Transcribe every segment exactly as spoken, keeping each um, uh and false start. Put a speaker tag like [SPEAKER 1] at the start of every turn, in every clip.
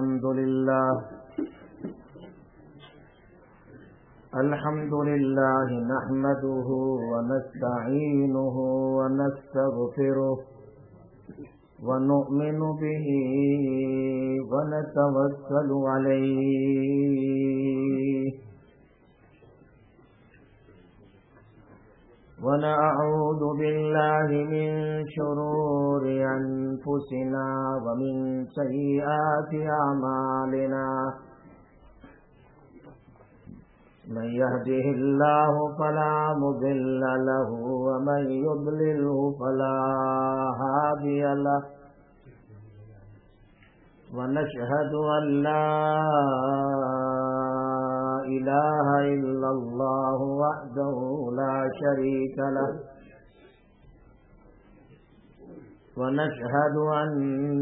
[SPEAKER 1] الحمد لله الحمد لله نحمده ونستعينه ونستغفره ونؤمن به ونتوكل عليه ونعوذ بالله من شرور أنفسنا ومن سيئات أعمالنا من يهده الله فلا مضل له ومن يضلله فلا هادي له ونشهد أن لا إله إلا الله وحده لا شريك له ونشهد أن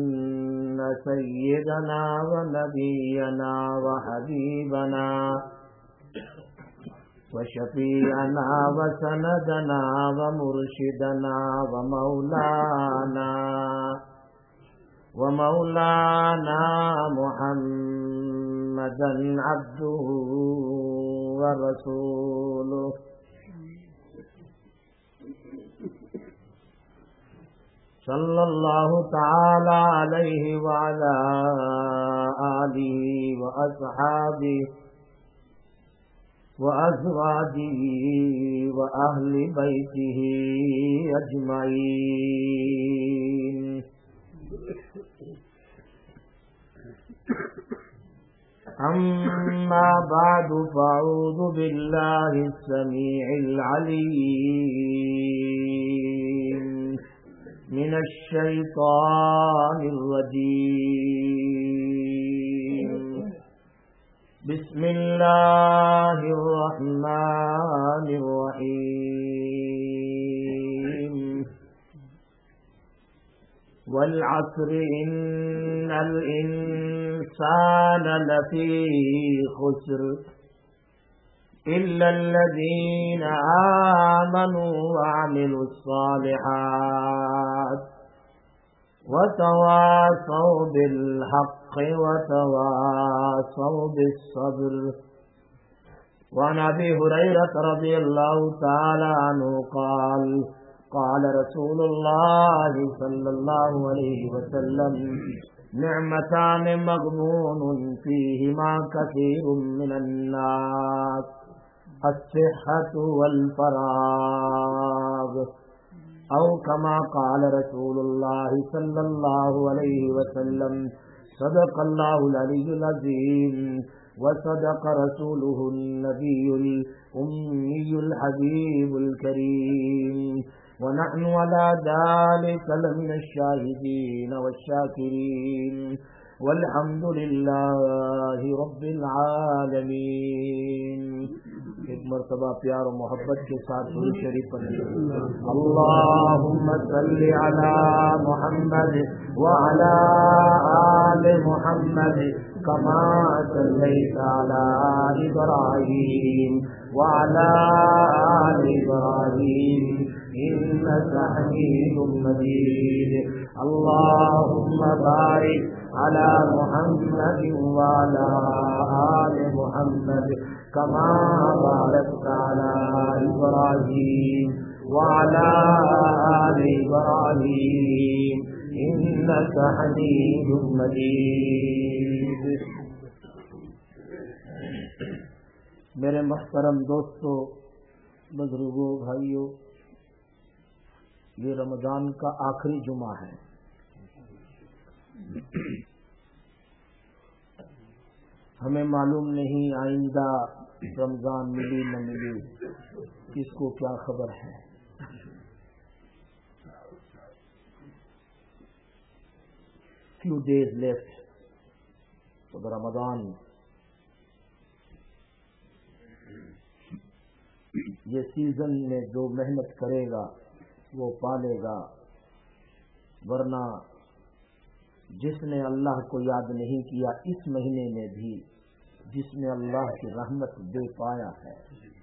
[SPEAKER 1] سيدنا ونبينا وحبيبنا وشفيعنا وسندنا ومرشدنا ومولانا ومولانا محمدا عبده ورسوله صلى الله تعالى عليه وعلى آله وأصحابه وأزواجه وأهل بيته أجمعين. أما بعد فأعوذ بالله السميع العليم من الشيطان الرجيم. بسم الله الرحمن الرحيم. والعصر إن الإنسان لفي خسر إلا الذين آمنوا وعملوا الصالحات وتواصوا بالحق وتواصوا بالصبر. وعن أبي هريرة رضي الله تعالى عنه قال قال رسول الله صلى الله عليه وسلم نعمتان مغبون فيهما كثير من الناس الصحة والفراغ أو كما قال رسول الله صلى الله عليه وسلم صدق الله العلي العظيم وصدق رسوله النبي الأمي الحبيب الكريم ونحن على ذلك لمن الشاهدين والشاكرين والحمد لله رب العالمین. ایک مرتبہ پیار و محبت کے ساتھ درود شریف پڑھیں. اللهم صل على محمد وعلى آل محمد كما صليت على إبراهيم وعلى آل إبراهيم إنك حميد مجيد. اللهم بارك على محمد وعلى آل محمد كما باركت على إبراهيم وعلى آل إبراهيم إنك حميد مجيد. میرے محترم دوستو، بزرگوں، بھائیوں، یہ رمضان کا آخری جمعہ ہے. ہمیں معلوم نہیں آئندہ رمضان ملی نہ ملی، کس کو کیا خبر ہے. few days left for the Ramadan. یہ سیزن میں جو محنت کرے گا وہ پالے گا، ورنہ جس نے اللہ کو یاد نہیں کیا اس مہینے میں بھی، جس نے اللہ کی رحمت دے پایا ہے.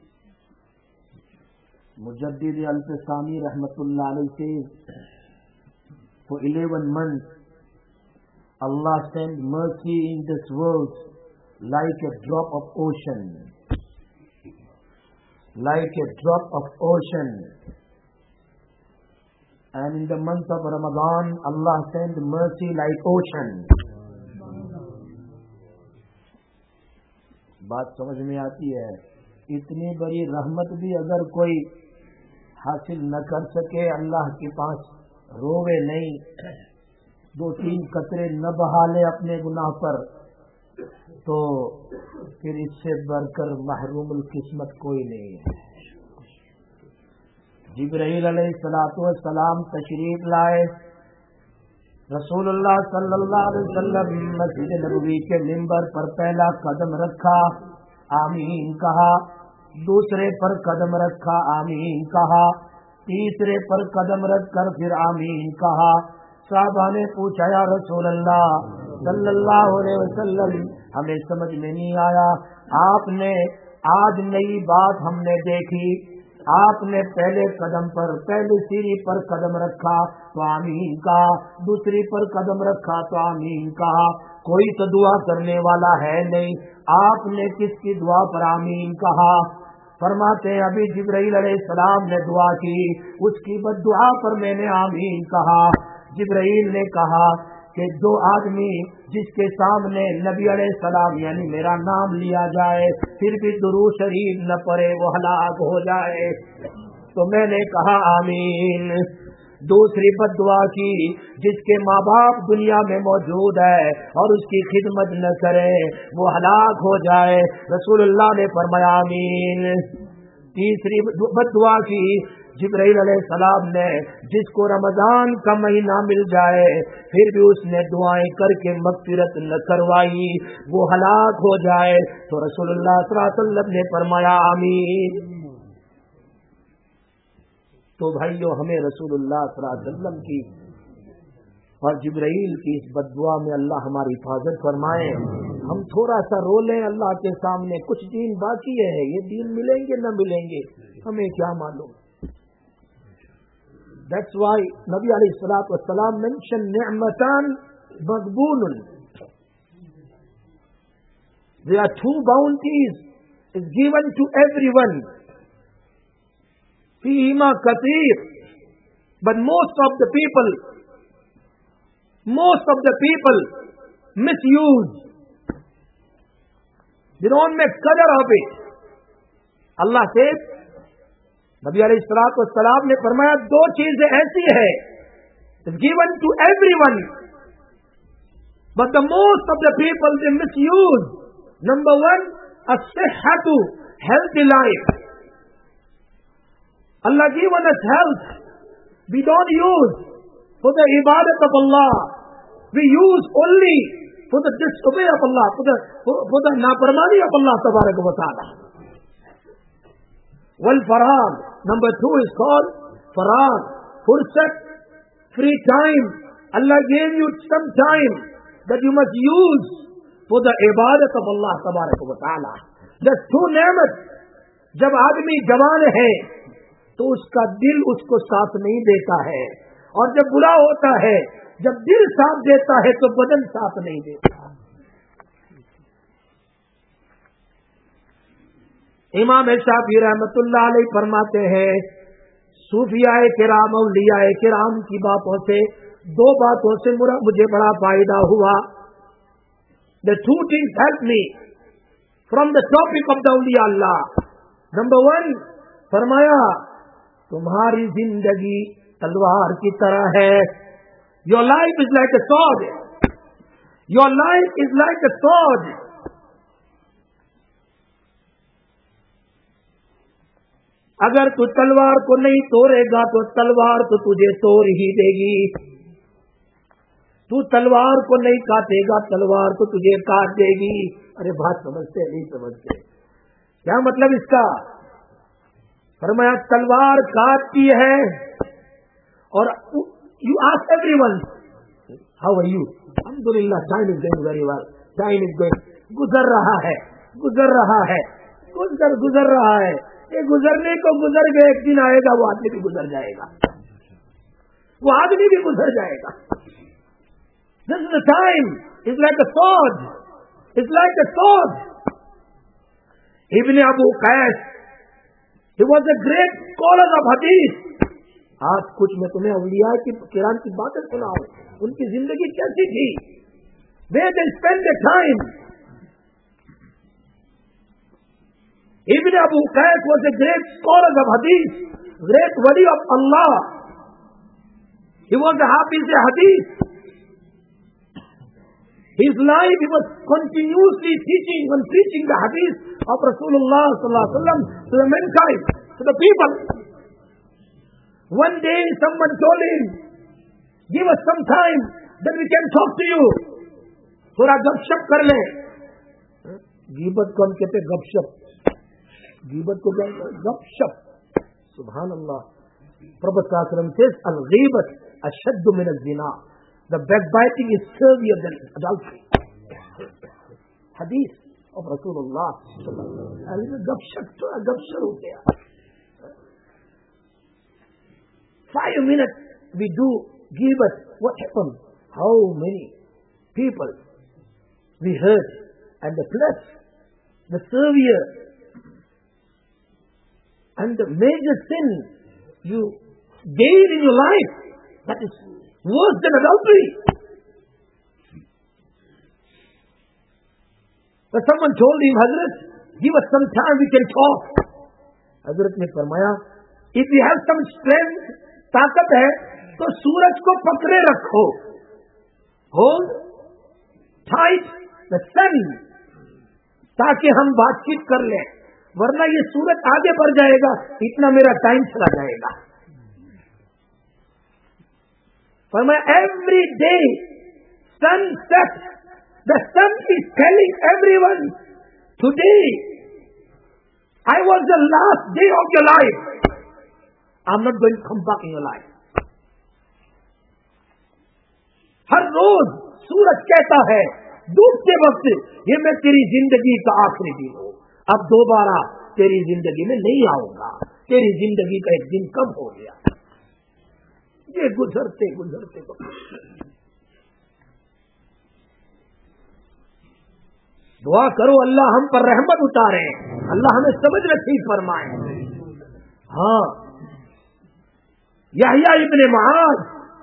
[SPEAKER 1] مجدد الفسانی رحمت اللہ علیہ سے for eleven months Allah sent mercy in this world like a drop of ocean. Like a drop of ocean. And in the month of Ramadan, Allah sent mercy like ocean. بات سمجھ میں آتی ہے؟ اتنی بڑی رحمت بھی اگر کوئی حاصل نہ کر سکے، اللہ کے پاس رووے نہیں، دو تین قطرے نہ بہا لے اپنے گناہ پر، تو پھر اس سے بڑھ کر محروم القسمت کوئی نہیں ہے۔ جبرائیل علیہ الصلوۃ والسلام تشریف لائے، رسول اللہ صلی اللہ علیہ وسلم مسجد نبوی کے منبر پر پہلا قدم رکھا، آمین کہا، دوسرے پر قدم رکھا، آمین کہا، تیسرے پر قدم رکھ کر پھر آمین کہا۔ صحابہ نے پوچھا یا رسول اللہ صلی اللہ علیہ وسلم، ہمیں سمجھ میں نہیں آیا، آپ نے آج نئی بات ہم نے دیکھی، آپ نے پہلے قدم پر پہلی سیڑھی پر قدم رکھا تو آمین کہا، دوسری پر قدم رکھا تو آمین کہا، کوئی تو دعا کرنے والا ہے نہیں، آپ نے کس کی دعا پر آمین کہا؟ فرماتے ہیں ابھی جبرائیل علیہ السلام نے دعا کی، اس کی بد دعا پر میں نے آمین کہا۔ جبرائیل نے کہا کہ جو آدمی جس کے سامنے نبی علیہ السلام یعنی میرا نام لیا جائے پھر بھی درود شریف نہ پڑھے وہ ہلاک ہو جائے، تو میں نے کہا آمین۔ دوسری بد دعا کی، جس کے ماں باپ دنیا میں موجود ہے اور اس کی خدمت نہ کرے وہ ہلاک ہو جائے، رسول اللہ نے فرمایا آمین۔ تیسری بد دعا کی، جبرائیل علیہ السلام نے جس کو رمضان کا مہینہ مل جائے پھر بھی اس نے دعائیں کر کے مغفرت نہ کروائی وہ ہلاک ہو جائے، تو رسول اللہ صلی اللہ علیہ وسلم نے فرمایا آمین۔ تو بھائیو ہمیں رسول اللہ صلی اللہ علیہ وسلم کی اور جبرائیل کی اس بد دعا میں اللہ ہماری حفاظت فرمائے۔ ہم تھوڑا سا رو لیں اللہ کے سامنے، کچھ دین باقی ہے، یہ دین ملیں گے نہ ملیں گے ہمیں کیا معلوم۔ That's why Nabi alayhi salatu wassalam mentioned ni'matan maghbunun. There are two bounties is given to everyone. Fihima kathir. But most of the people, most of the people misuse. They don't make qadar of it. Allah says, نبی علیہ الصلوۃ والسلام نے فرمایا دو چیزیں ایسی ہے given to everyone but the most of the people they misuse. Number one, as-sihhatu, healthy life. Allah given us health, we don't use for the ibadat of Allah, we use only for the disobey of Allah, for the for, for the nafarmani of Allah tabarak wa ta'ala. Well, farag, number two is called farag, fursat, free time. Allah gave you some time that you must use for the ibadat of Allah tabarak wa ta'ala. There's two ni'mat. جب آدمی جوان ہے تو اس کا دل اس کو ساتھ نہیں دیتا ہے، اور جب بڑا ہوتا ہے جب دل ساتھ دیتا ہے تو بدن ساتھ نہیں دیتا۔ امام شافعی رحمۃ اللہ علیہ فرماتے ہیں صوفیاء کرام اولیاء کرام کی باتوں سے دو باتوں سے مجھے بڑا فائدہ ہوا۔ The two things helped me from the topic of the awliya Allah. Number one, فرمایا تمہاری زندگی تلوار کی طرح ہے. Your life is like a sword. Your life is like a sword. اگر تو تلوار کو نہیں توڑے گا تو تلوار تو تجھے توڑ ہی دے گی، تو تلوار کو نہیں کاٹے گا تلوار تو تجھے کاٹ دے گی۔ ارے بات سمجھتے نہیں سمجھتے کیا مطلب اس کا؟ فرمایا تلوار کاٹتی ہے، اور you ask everyone how are you, الحمدللہ time is going very well, time is going, گزر رہا ہے گزر رہا ہے گزر گزر رہا ہے، یہ گزرنے کو گزر گئے، ایک دن آئے گا وہ آدمی بھی گزر جائے گا، وہ آدمی بھی گزر جائے گا۔ This is the time. It's like a sword. It's like a sword. Ibn Abu Qais, he was a great scholar of hadith. آج کچھ میں تمہیں اولیاء کی کرام کی باتیں سناؤں. ان کی زندگی کیسی تھی؟ Where they spend their time. Ibn Abu Qais was a great scholar of hadith, great wali of Allah. He was a hafiz hadith. His life, he was continuously teaching and preaching the hadith of Rasulullah sallallahu alaihi wasallam to the mankind, to the people. One day someone told him, give us some time, then we can talk to you. تھوڑا گپ شپ کر لیں. غیبت کو ہم کہتے ہیں گپ شپ. غیبت کو گپ شپ. سبحان اللہ. Prophet sallallahu alaihi wasallam says, al-ghibat ashaddu min az-zina. The backbiting is severe than adultery. Hadith of Rasulullah sallallahu alaihi wasallam. گپ شپ تھوڑا گپ شپ ہو گیا. Five minutes we do ghibat. What happened? How many people we hurt, and the plus, the severe and the major sin you gain in your life, that is worse than adultery. But someone told him, Hazrat, give us some time, we can talk. Hazrat ne farmaya, if you have some strength, طاقت ہے تو سورج کو پکڑے رکھو. Hold tight the sun, تاکہ ہم بات چیت کر لیں, ورنہ یہ سورج آگے بڑھ جائے گا, اتنا میرا ٹائم چلا جائے گا. فرمایا every day sun sets, the sun is telling everyone, today I was the last day of your life. I'm not going to come back in your life. ہر روز سورج کہتا ہے ڈوبتے وقت, یہ میں تیری زندگی کا آخری دن ہوں, اب دوبارہ تیری زندگی میں نہیں آؤں گا, تیری زندگی کا ایک دن کم ہو گیا. یہ گزرتے گزرتے وقت دعا کرو اللہ ہم پر رحمت اتارے, اللہ ہمیں سمجھ نصیب فرمائے. ہاں, یحییٰ ابن معاذ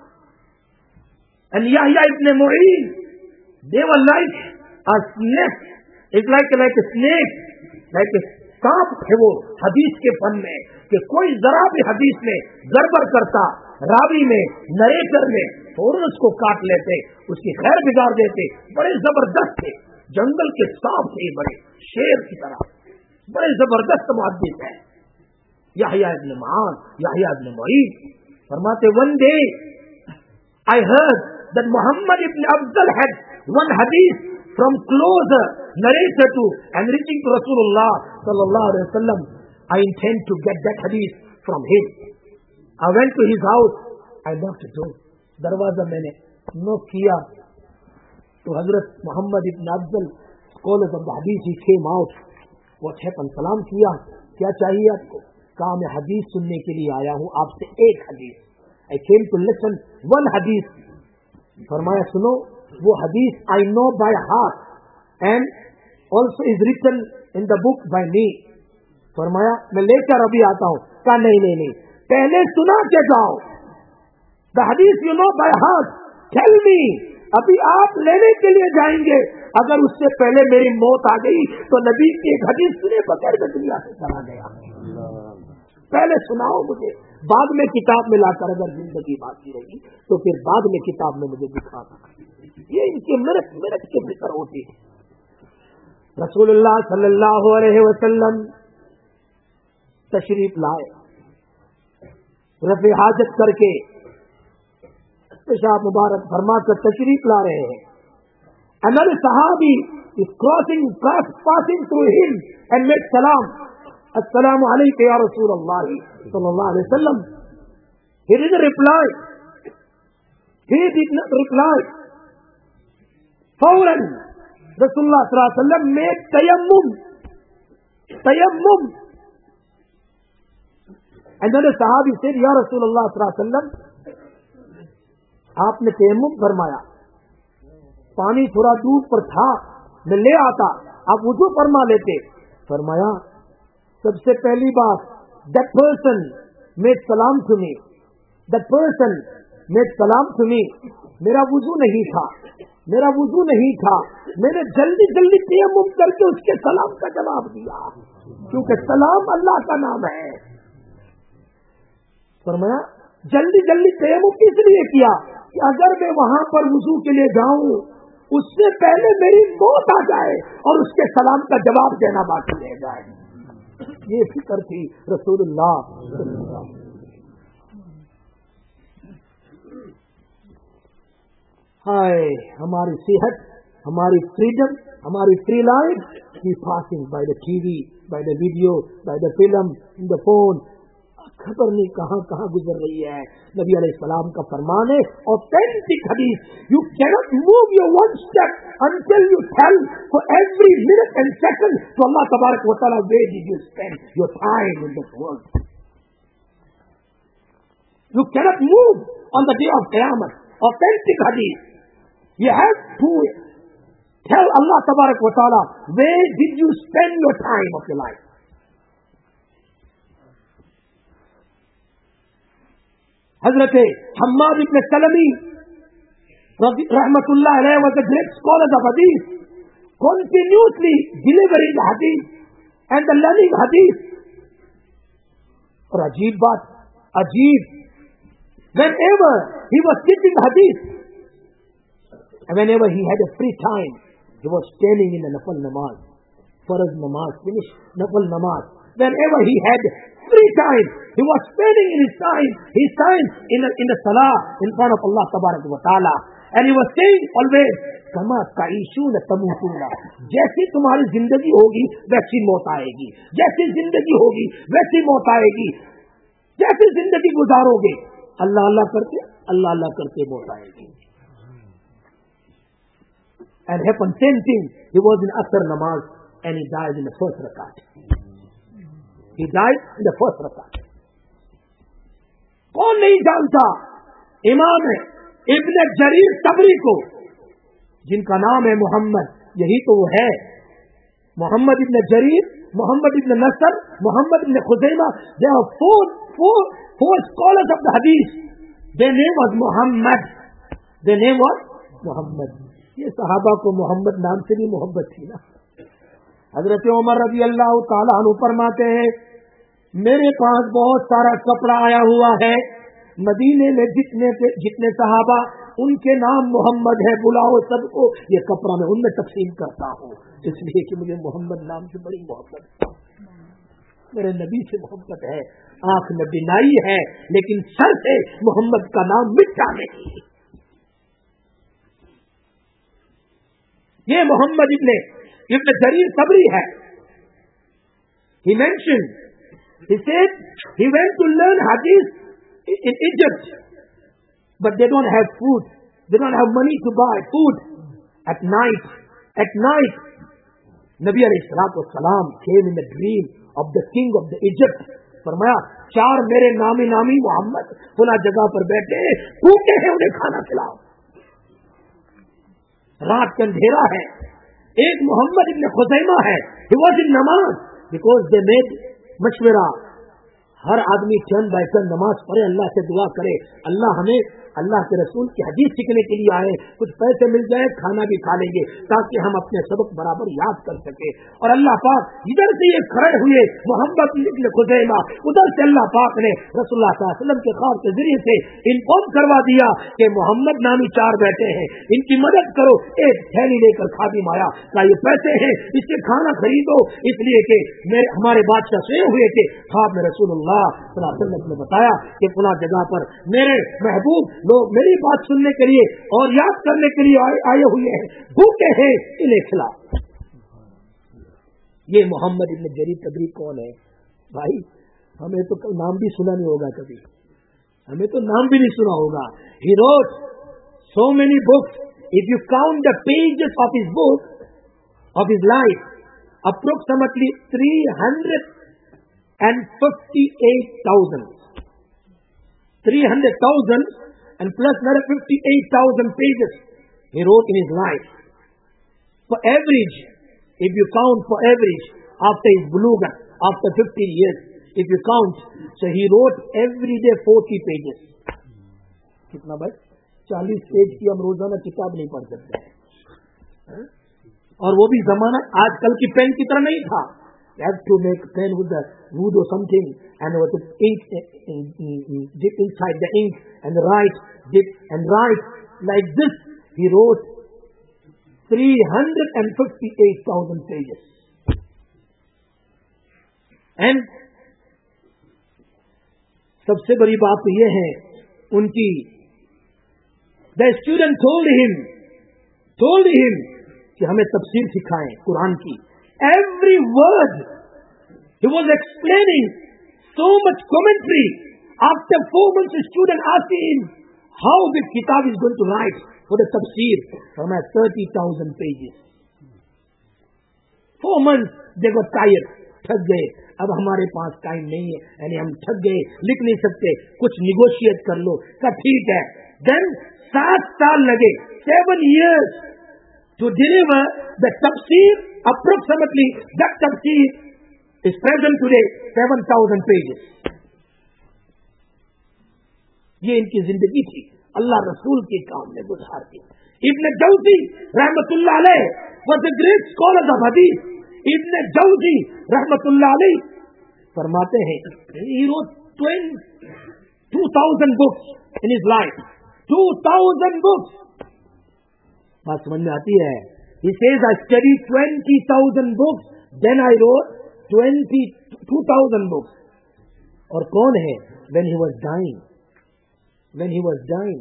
[SPEAKER 1] and Yahya ibn Mu'in, they were like a snake. It's like like a snake, like a सांप ہے وہ حدیث کے فن میں, کہ کوئی ذرا بھی حدیث میں گڑبڑ کرتا, راوی میں, نریٹر میں, فوراً اس کو کاٹ لیتے, اس کی خیر بگاڑ دیتے. بڑے زبردست تھے, جنگل کے سانپ تھے, بڑے شیر کی طرح, بڑے زبردست محدث ہیں. یحییٰ ابن معاذ, یحییٰ ابن معین فرماتے, one day I heard that Muhammad ibn Abdul had one hadith from closer narrator to and reaching to Rasulullah sallallahu alaihi wasallam. I intend to get that hadith from him. I went to his house. I knocked the door. Darwaza maine knock kiya. To Hazrat Muhammad ibn Abdul, scholars of the hadith, he came out. What happened? Salam kiya. Kya chahiye aapko? Kaha main hadith sunne ke liye aaya hu, aapse ek hadith. I came to listen one hadith. فرمایا سنو, وہ حدیث I know by heart and also is written in the book by me. فرمایا میں لے کر ابھی آتا ہوں. کہا نہیں نہیں نہیں, پہلے سنا کے جاؤ. The hadith you know by heart, tell me. ابھی آپ لینے کے لیے جائیں گے, اگر اس سے پہلے میری موت آ گئی تو نبی کی ایک حدیث سنے بغیر میں دنیا سے چلا گیا. پہلے سناؤ مجھے, بعد میں کتاب میں لا کر اگر زندگی باقی رہی تو پھر بعد میں کتاب میں مجھے دکھانا. یہ ان کی منٹ منٹ کی فکر ہوتی ہے. رسول اللہ صلی اللہ علیہ وسلم تشریف لائے, رفع حاجت کر کے پیشاب مبارک فرما کر تشریف لا رہے ہیں. Another sahabi is crossing, passing through him and made salam. السلام علیکم یا رسول اللہ صلی اللہ علیہ وسلم. He didn't reply. He did not reply. فوراً رسول اللہ صلی اللہ علیہ وسلم made tayammum. Tayammum. And then the Sahabi said, یا رسول اللہ صلی اللہ علیہ وسلم, آپ نے تیمم فرمایا, پانی تھوڑا دور پر تھا، میں لے آتا، آپ وضو فرما لیتے. فرمایا سب سے پہلی بات that person made salam to me, that person made salam to me. میرا وضو نہیں تھا، میرا وضو نہیں تھا، میں نے جلدی جلدی تیمم کر کے اس کے سلام کا جواب دیا، کیونکہ سلام اللہ کا نام ہے. فرمایا جلدی جلدی تیمم کس لیے کیا کہ اگر میں وہاں پر وضو کے لیے جاؤں اس سے پہلے میری موت آ جائے اور اس کے سلام کا جواب دینا باقی رہ جائے. یہ فکر تھی رسول اللہ صلی اللہ علیہ وسلم. ہائے ہماری صحت، ہماری فریڈم، ہماری فری لائف کی passing by the TV, by the video, by the film, in the phone, خبر نہیں کہاں کہاں گزر رہی ہے. نبی علیہ السلام کا فرمان ہے authentic حدیث، you cannot move your one step until you tell for every minute and second to Allah tabarak wa ta'ala where did you spend your time in this world. You cannot move on the day of Qiyamah. Authentic hadith, you have to tell Allah tabarak wa ta'ala where did you spend your time of your life. حضرت حماد ابن سلمی رحمت اللہ علیہ was a great scholar of hadith, continuously delivering the hadith and the learning hadith. اور عجیب بات، عجیب، whenever he was teaching hadith, whenever he had a free time, he was standing in the nafal namaz, farz namaz, finished nafal namaz. Whenever he had free time, he was spending in his time, his time in the, in the salah in front of Allah tabarak wa ta'ala, and he was saying always, kama ta'ishuna tamutuna, جیسی تمہاری زندگی ہوگی ویسی موت آئے گی، جیسی زندگی ہوگی ویسی موت آئے گی، جیسی زندگی گزارو گے اللہ اللہ کرتے اللہ اللہ کرتے موت آئے گی. And happened same thing, he was in Asr namaz and he died in the first rakat. He died in the first rakat. کون نہیں جانتا امام ابن جریر طبری کو، جن کا نام ہے محمد، یہی تو وہ ہے محمد ابن جریر، محمد ابن نصر، محمد ابن خزیمہ. They are four, four, four scholars of the hadith. Their name was Muhammad. Their name was Muhammad. یہ صحابہ کو محمد نام سے بھی محبت تھی نا. حضرت عمر رضی اللہ تعالیٰ عنہ فرماتے ہیں میرے پاس بہت سارا کپڑا آیا ہوا ہے، مدینے میں جتنے جتنے صحابہ ان کے نام محمد ہے، بلاؤ سب کو، یہ کپڑا میں ان میں تقسیم کرتا ہوں، اس لیے کہ مجھے محمد نام سے بڑی محبت ہے، میرے نبی سے محبت ہے. آنکھ میں بینائی ہے لیکن سر سے محمد کا نام مٹا نہیں. یہ محمد ابن ابن جریر طبری ہے. He mentioned, he said he went to learn hadith in Egypt, but they don't have food, they don't have money to buy food. At night, at night, Nabi alayhi salatu wassalam came in the dream of the king of the Egypt. فرمایا چار میرے نامی نامی محمد فلاں جگہ پر بیٹھے بھوکے ہیں، انہیں کھانا کھلاؤ. رات کا اندھیرا ہے. ایک محمد ابن خزیمہ ہے، he was in نماز because they made مشورہ. ہر آدمی ٹرن بائی ٹرن نماز پڑھے، اللہ سے دعا کرے اللہ ہمیں اللہ کے رسول کی حدیث سیکھنے کے لیے آئے، کچھ پیسے مل جائے کھانا بھی کھا لیں گے تاکہ ہم اپنے سبق برابر یاد کر سکے. اور اللہ پاک ادھر سے یہ کھڑے ہوئے محمد ابن خزیمہ، ادھر سے اللہ پاک نے رسول اللہ صلی اللہ علیہ وسلم کے خواب کے ذریعے سے انفارم کروا دیا کہ محمد نامی چار بیٹھے ہیں، ان کی مدد کرو. ایک تھیلی لے کر خادم آیا، کہا یہ پیسے ہیں اس سے کھانا خریدو، اس لیے کہ میرے ہمارے بادشاہ سوئے ہوئے تھے. خواب میں رسول اللہ صلی اللہ علیہ وسلم نے بتایا کہ فلاں جگہ پر میرے محبوب لوگ میری بات سننے کے لیے اور یاد کرنے کے لیے آئے ہوئے ہیں، بھوکے ہیں، انہیں کھلا. یہ محمد ابن جریر طبری کون ہے بھائی؟ ہمیں تو نام بھی سنا نہیں ہوگا، کبھی ہمیں تو نام بھی نہیں سنا ہوگا. He wrote so many books. If you count the pages of his book, of his life, approximately three hundred fifty-eight thousand. three hundred thousand and plus another fifty-eight thousand pages
[SPEAKER 2] He wrote in his life, for average, if you count for average, after his bulugha, after fifteen years, if you count, so he wrote every day forty pages. कितना भाई? चालीस page की हम रोजाना किताब नहीं पढ़ सकते, और वो भी जमाना आजकल की पेन की तरह नहीं था. You have to make pen with the wood or something, and with the ink, dip inside the ink, and write, dip and write. Like this, he wrote three hundred fifty-eight thousand pages. And सबसे बड़ी बात तो ये है उनकी, the student told him, told him कि हमें तफसीर सिखाएं कुरान की. Every word he was explaining, so much commentary. After four months, the student asked him how the kitab is going to write for the tafsir. For my thirty thousand pages. Four months they got tired, थक गए. अब हमारे पास time नहीं है, यानी हम थक गए, लिख नहीं सकते, कुछ निगोशिएट कर लो. कहा ठीक है. देन सात साल लगे, seven years to deliver the tafsir. Approximately that tafsir is present today seven thousand pages. یہ ان کی जिंदगी थी, अल्लाह रसूल के काम में गुजार दी. इब्न जौजी रहमतुल्लाह अलैह was a great scholar of hadith. इब्न जौजी रहमतुल्लाह अलैह फरमाते हैं, he wrote two thousand books in his life. two thousand books. बात समझ में आती है? He says, I studied twenty thousand books, then I wrote twenty-two thousand books. और कौन है? When he was dying, when he was dying,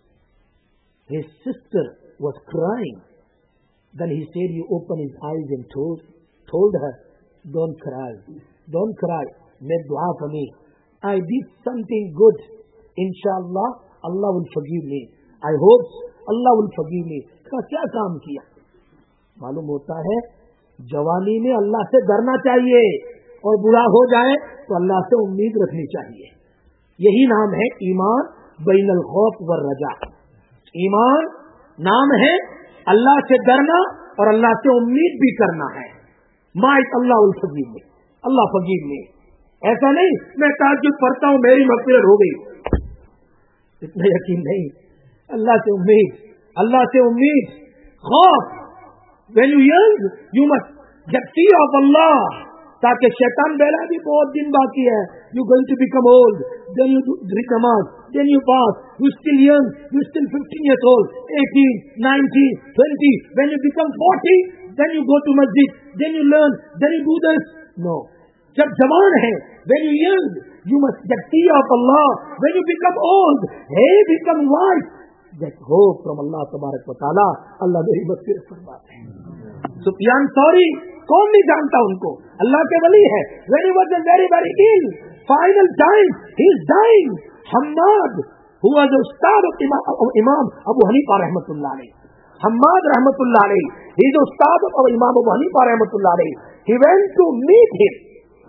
[SPEAKER 2] his sister was crying. Then he said, he opened his eyes and told, told her, don't cry, don't cry, make dua for me. I did something good. Inshallah, Allah will forgive me. I hope Allah will forgive me. क्या काम किया? मालूम होता है जवानी में अल्लाह से डरना चाहिए, और बुरा हो जाए तो अल्लाह से उम्मीद रखनी चाहिए. यही नाम है ईमान बैनल खौफ व रजा. ईमान नाम है अल्लाह से डरना और अल्लाह से उम्मीद भी करना है. माइट अल्लाह उल फकीर में, अल्लाह फकीर में. ऐसा नहीं मैं ताज्जुद पढ़ता हूँ मेरी मग़फ़िरत हो गई, इतना यकीन नहीं. अल्लाह से उम्मीद, अल्लाह से उम्मीद. खौफ, when you young you must get fear of Allah, ताकि शैतान बेला भी बहुत दिन बाकी है. You going to become old, then you read namaz, then you pass. You still young, you still fifteen years old, eighteen, nineteen, twenty. When you become forty, then you go to masjid, then you learn, then you do this. No. जब जवान है, when you young, you must get fear of Allah. When you become old, hey, become wise, get hope from Allah तबारक व तआला. अल्लाह मेरी मग़फ़िरत फरमाते हैं. सुफियान सौरी, कौन नहीं जानता उनको, अल्लाह के वली है. When he was very very ill, final time, he is dying. Hammad, who was the ustad of Imam Abu Hanifa रहमतुल्लाह अलैह. हम्माद रहमतुल्लाह अलैह, he is the ustad of Imam Abu Hanifa रहमतुल्लाह अलैह. He went to meet him.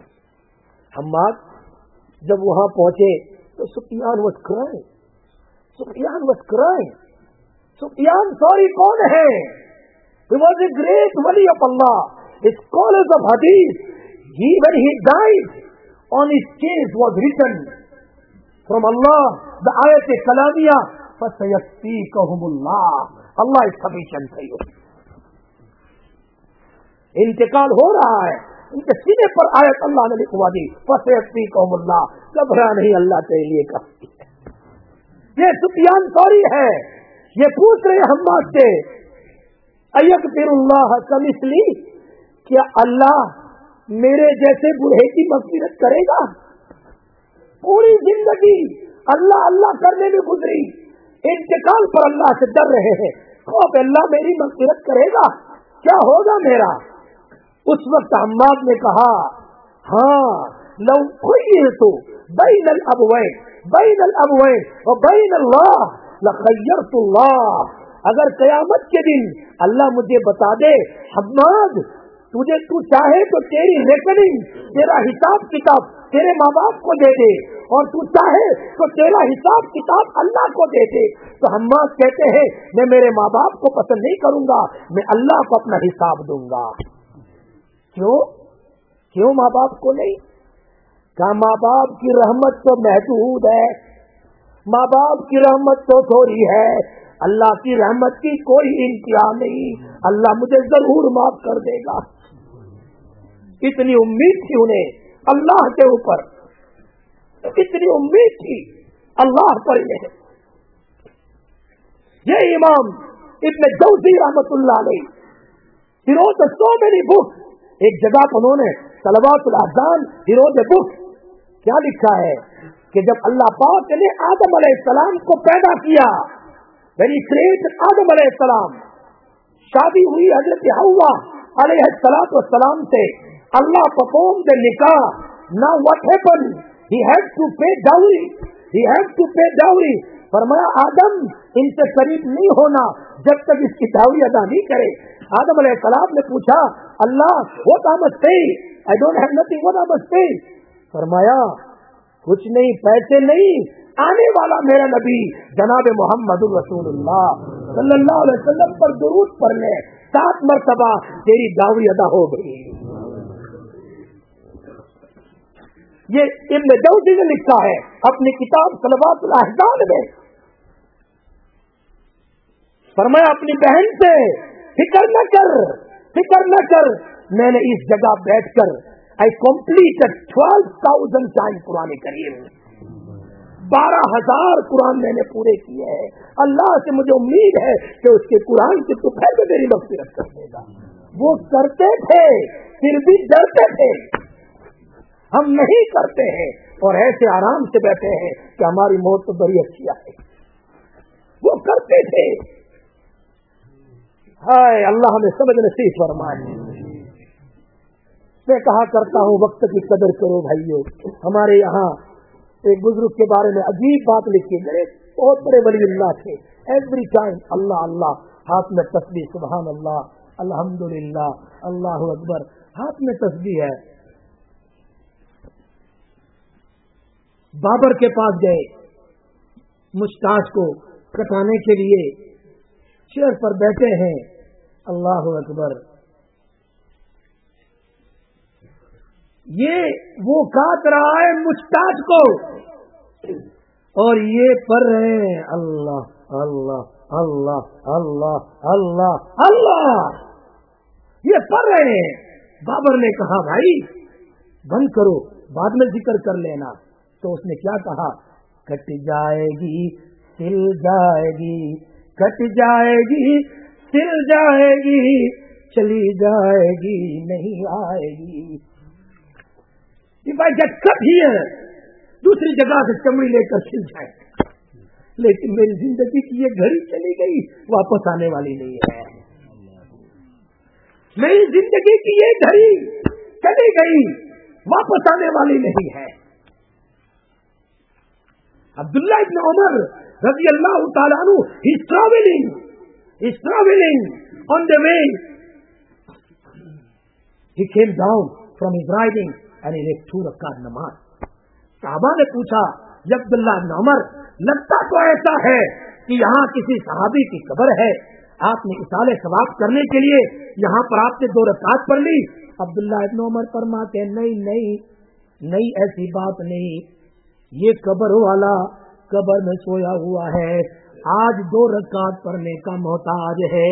[SPEAKER 2] Hammad जब वहां पहुंचे तो Sufiyan was crying. Sufiyan was crying. Sufiyan sorry कौन है? He was a great wali of Allah, a scholar of hadith. He, when he died, on his case was written from Allah the ayat kalamiyah, fasayakfikahumullah, Allah is sufficient for you. इंतकाल हो रहा है, उनके सीने पर आयत अल्लाह ने लिखवा दी, फसयक्फीकुमुल्लाह, घबरा नहीं, अल्लाह तेरे लिए काफी है. ये सुफियान सौरी है. ये पूछ रहे हम्माद से, अयगफिरुल्लाह कमिसली, क्या अल्लाह मेरे जैसे बूढ़े की मग़फ़िरत करेगा? पूरी जिंदगी अल्लाह अल्लाह करने में गुजरी, इंतकाल पर अल्लाह से डर रहे हैं. खौफ अल्लाह मेरी मग़फ़िरत करेगा, क्या होगा मेरा? उस वक्त हम्माद ने कहा, हाँ, लौ खुय्यरतु बैनल अबवैन बैनल अबवैन व बैन अल्लाह लखय्यरतुल्लाह. अगर क़यामत के दिन अल्लाह मुझे बता दे, हम्माद तुझे तू चाहे तो तेरी रेकनिंग, तेरा हिसाब किताब तेरे माँ बाप को दे दे, اور تو چاہے تو تیرا حساب کتاب اللہ کو دے دے. تو حماد کہتے ہیں میں میرے ماں باپ کو پسند نہیں کروں گا, میں اللہ کو اپنا حساب دوں گا. کیوں کیوں ماں باپ کو نہیں؟ کہ ماں باپ کی رحمت تو محدود ہے, ماں باپ کی رحمت تو تھوڑی ہے, اللہ کی رحمت کی کوئی انتہا نہیں, اللہ مجھے ضرور معاف کر دے گا. اتنی امید تھی انہیں اللہ کے اوپر, اتنی امید تھی اللہ پر. یہ امام ابن جوزی رحمت اللہ علیہ, he wrote so many books. ایک جگہ پر انہوں نے صلوات الاذان he wrote a book. کیا لکھا ہے کہ جب اللہ پاک نے آدم علیہ السلام کو پیدا کیا, when he created آدم علیہ السلام, شادی ہوئی حضرت حوا علیہ السلام سے, اللہ performed the nikah. Now what happened? He had to pay dowry. He had to pay dowry. فرمایا آدم ان سے قریب نہیں ہونا جب تک اس کی داوری ادا نہیں کرے. آدم علیہ السلام نے پوچھا اللہ what I must pay? I don't have nothing, what I must pay? فرمایا کچھ نہیں, پیسے نہیں, آنے والا میرا نبی جناب محمد رسول اللہ صلی اللہ علیہ وسلم پر درود پڑھنے سات مرتبہ تیری داوری ادا ہو گئی. یہ ابن جوزی نے لکھا ہے اپنی کتاب صلوات الاحزان میں. فرمایا اپنی بہن سے فکر نہ کر, فکر نہ کر, میں نے اس جگہ بیٹھ کر I completed twelve thousand times قرآن کریم, بارہ ہزار قرآن میں نے پورے کیے ہیں. اللہ سے مجھے امید ہے کہ اس کے قرآن سے تو پھر بھی میری مغفرت کر دے گا. وہ کرتے تھے پھر بھی ڈرتے تھے, ہم نہیں کرتے ہیں اور ایسے آرام سے بیٹھے ہیں کہ ہماری موت تو بڑی اچھی آئے. وہ کرتے تھے. ہائے اللہ ہمیں سمجھ نصیب فرمائے. میں کہا کرتا ہوں وقت کی قدر کرو بھائیو. ہمارے یہاں ایک بزرگ کے بارے میں عجیب بات لکھی گئی, بہت بڑے ولی اللہ تھے. ایوری ٹائم اللہ اللہ, ہاتھ میں تسبیح, سبحان اللہ, الحمدللہ, اللہ اکبر, ہاتھ میں تسبیح ہے. بابر کے پاس گئے مشتاق کو کٹانے کے لیے, چیئر پر بیٹھے ہیں, اللہ اکبر, یہ وہ کاٹ رہا ہے مشتاق کو اور یہ پڑھ رہے ہیں اللہ اللہ اللہ اللہ اللہ اللہ, یہ پڑھ رہے ہیں. بابر نے کہا بھائی بند کرو, بعد میں ذکر کر لینا. تو اس نے کیا کہا, کٹ جائے گی سل جائے گی, کٹ جائے گی سل جائے گی, چلی جائے گی نہیں آئے گی. If I get cut here, دوسری جگہ سے چمڑی لے کر سل جائے, لیکن میری زندگی کی یہ گھڑی چلی گئی, واپس آنے والی نہیں ہے. میری زندگی کی یہ گھڑی چلی گئی, واپس آنے والی نہیں ہے. عبداللہ ابن عمر رضی اللہ تعالیٰ عنہ, he is traveling, he is traveling on the way. He came down from his riding and he left two rakat namaz. صحابہ نے پوچھا یا عبداللہ ابن عمر, لگتا تو ایسا ہے کہ یہاں کسی صحابی کی قبر ہے, آپ نے اصالہ ثواب کرنے کے لیے یہاں پر آپ نے دو رکعت پڑھ لی. عبداللہ ابن عمر فرماتے ہیں نہیں نہیں نہیں, ایسی بات نہیں, یہ قبر والا قبر میں سویا ہوا ہے, آج دو رکعت پڑھنے کا محتاج ہے.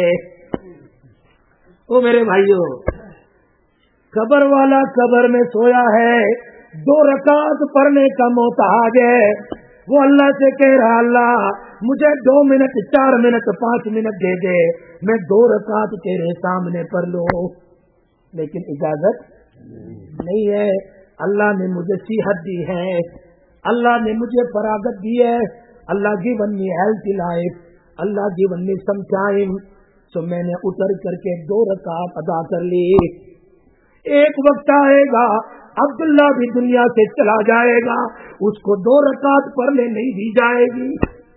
[SPEAKER 2] او میرے بھائیو, قبر والا قبر میں سویا ہے, دو رکعت پڑھنے کا محتاج ہے. وہ اللہ سے کہہ رہا اللہ مجھے دو منٹ چار منٹ پانچ منٹ دے دے, میں دو رکعت تیرے سامنے پڑھ لوں, لیکن اجازت نہیں ہے. اللہ نے مجھے صحت دی ہے, اللہ نے مجھے فراغت دی ہے, اللہ given me healthy life, اللہ given me some time, so میں نے اتر کر کے دو رکعت ادا کر لی. ایک وقت آئے گا عبداللہ بھی دنیا سے چلا جائے گا, اس کو دو رکعت پڑھنے نہیں دی جائے گی.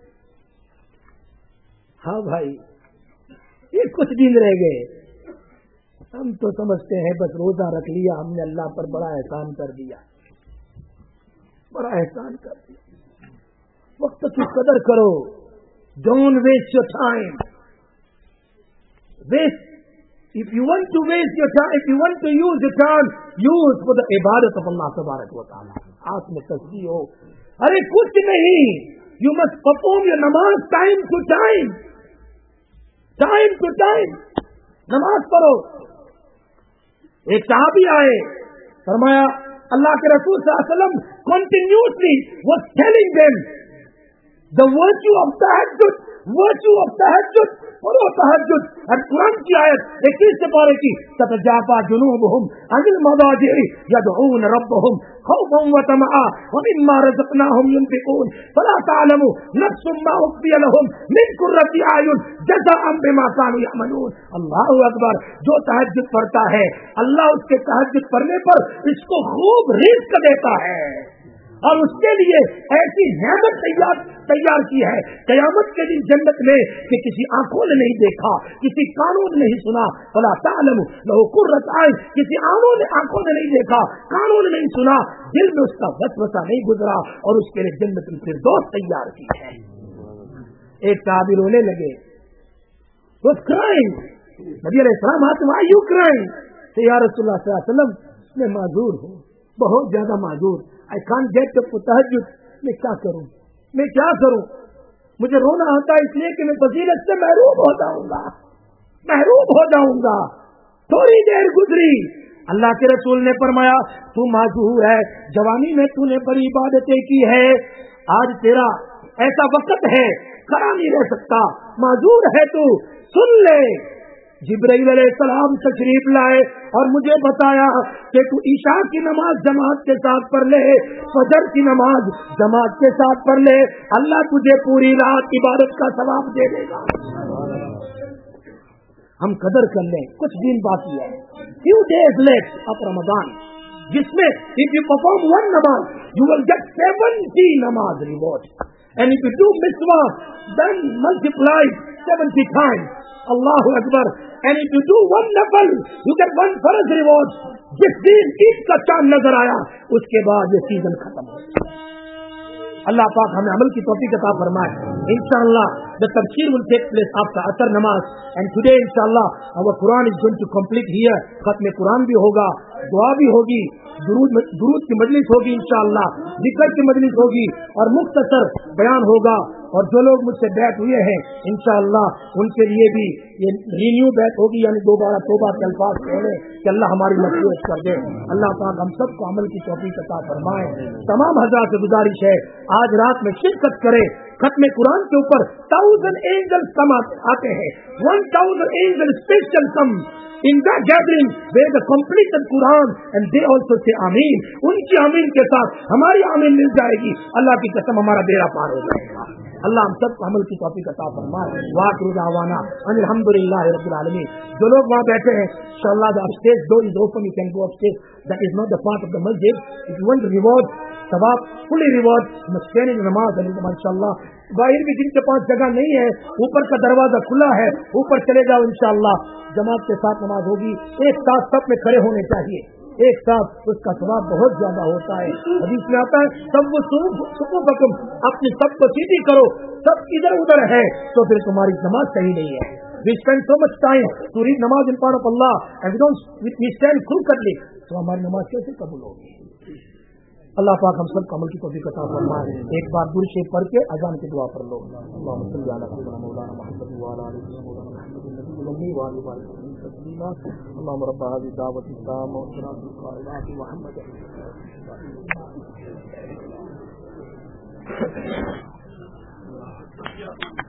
[SPEAKER 2] ہاں بھائی, یہ کچھ دن رہ گئے, ہم تو سمجھتے ہیں بس روزہ رکھ لیا ہم نے اللہ پر بڑا احسان کر دیا, بڑا احسان کر دیا. وقت کی قدر کرو. Don't waste your time. Waste if you want to waste your time, if you want to use your time, use for the ibadat of Allah tabarak wa ta'ala. آپ میں تصدیق ہو. ارے کچھ نہیں, you must perform your namaz time to time. Time to time. نماز پڑھو. ایک صحابی آئے, فرمایا اللہ کے رسول صلی اللہ علیہ وسلم continuously was telling them the virtue of tahajjud, virtue of tahajjud, پڑھو تہجد. اور قرآن کی آیت اکیس سے پارے کی تتجافى جنوبهم عن المضاجع يدعون ربهم خوفا وطمعا ومما رزقناهم ينفقون فلا تعلم نفس ما اخفي لهم من قرة اعين جزاء بما كانوا يعملون. اللہ اکبر. جو تہجد پڑھتا ہے اللہ اس کے تہجد پڑھنے پر اس کو خوب رزق دیتا ہے اور اس کے لیے ایسی نعمت تیار تیار کی ہے قیامت کے دن جنت میں کہ کسی آنکھوں نے نہیں دیکھا, کسی کانوں نے نہیں سنا. فلا تعلم له قرۃ عین, کسی آنکھوں نے آنکھوں نے نہیں دیکھا, کانوں نے نہیں سنا, دل میں اس کا وسوسہ نہیں گزرا اور اس کے لیے جنت الفردوس تیار کی ہے. ایک صحابی رونے لگے. was crying. نبی علیہ السلام آتے why you crying؟ کہ یا رسول اللہ صلی اللہ علیہ وسلم میں معذور ہوں, بہت زیادہ معذور. I can't get up for tahajjud. میں کیا کروں, میں کیا کروں؟ مجھے رونا آتا ہے اس لیے کہ میں فضیلت سے محروم ہو جاؤں گا, محروم ہو جاؤں گا. تھوڑی دیر گزری, اللہ کے رسول نے فرمایا تو معذور ہے, جوانی میں تو نے بڑی عبادتیں کی ہے, آج تیرا ایسا وقت ہے کھڑا نہیں رہ سکتا, معذور ہے تو. سن لے, جبرائیل علیہ السلام تشریف لائے اور مجھے بتایا کہ تو عشاء کی نماز جماعت کے ساتھ پڑھ لے, فجر کی نماز جماعت کے ساتھ پڑھ لے, اللہ تجھے پوری رات عبادت کا ثواب دے دے گا. ہم قدر کر لیں, کچھ دن باقی ہے, few days left of Ramadan, جس میں if you perform one namaz you will get seventy namaz reward, and if you do mitzvah then multiply seventy times. Allahu Akbar. And if you do one nafal you get one farz reward. جس دن عید کا چاند نظر آیا اس کے بعد یہ season ختم ہو گیا. اللہ پاک ہمیں عمل کی توفیق عطا فرمائے. انشاءاللہ the tafsir will take place after asr namaz, and today inshallah our Quran is going to complete here. ختم قرآن بھی ہوگا, دعا بھی ہوگی, درود درود کی مجلس ہوگی انشاءاللہ, ذکر کی مجلس ہوگی اور مختصر بیان ہوگا. اور جو لوگ مجھ سے بیعت ہوئے ہیں انشاءاللہ ان کے لیے بھی یہ رینیو بیعت ہوگی, یعنی دوبارہ توبہ کے الفاظ کہنے کہ اللہ ہماری مغفرت کر دے. اللہ پاک ہم سب کو عمل کی توفیق عطا فرمائے. تمام حضرات سے گزارش ہے آج رات میں شرکت کرے. ختم قرآن کے اوپر تھاؤزینڈ اینجلز کم آتے ہیں, one thousand angel special come in that gathering where the completed Quran and they also say Ameen. ان کی آمین کے ساتھ ہماری آمین مل جائے گی. اللہ کی قسم ہمارا بیڑا پار ہو جائے گا. اللہ ہم سب کو عمل کی توفیق عطا فرمائے. واخر دعوانا ان الحمدللہ رب العالمین. جو لوگ وہاں بیٹھے ہیں انشاءاللہ the upstairs door is open, you can go upstairs. That is not the part of the masjid. If you want reward, ثواب fully reward, you must stand in نماز انشاءاللہ. باہر بھی جن کے پاس جگہ نہیں ہے اوپر کا دروازہ کھلا ہے, اوپر چلے جاؤ انشاءاللہ. جماعت کے ساتھ نماز ہوگی, ایک ساتھ سب میں کھڑے ہونے چاہیے, ایک ساتھ, اس کا ثواب بہت زیادہ ہوتا ہے. حدیث میں آتا ہے سب وہ صفوفکم, اپنی سب کو سیدھی کرو, سب ادھر ادھر ہے تو پھر تمہاری نماز صحیح نہیں ہے. We spend so much time to read namaz in front of Allah and we don't we stand crookedly, تو ہماری نماز کیسے قبول ہوگی؟ اللہ پاک ہم سب کو عمل کی توفیق عطا فرمائے. ایک بار درود شریف پڑھ کے اذان کی دعا کر لو. اللهم صل على سيدنا مولانا محمد وعلى ال مولانا محمد النبي الامي وعلى ال تسليما. اللهم رب هذه الدعوة التامة والصلاة القائمة محمد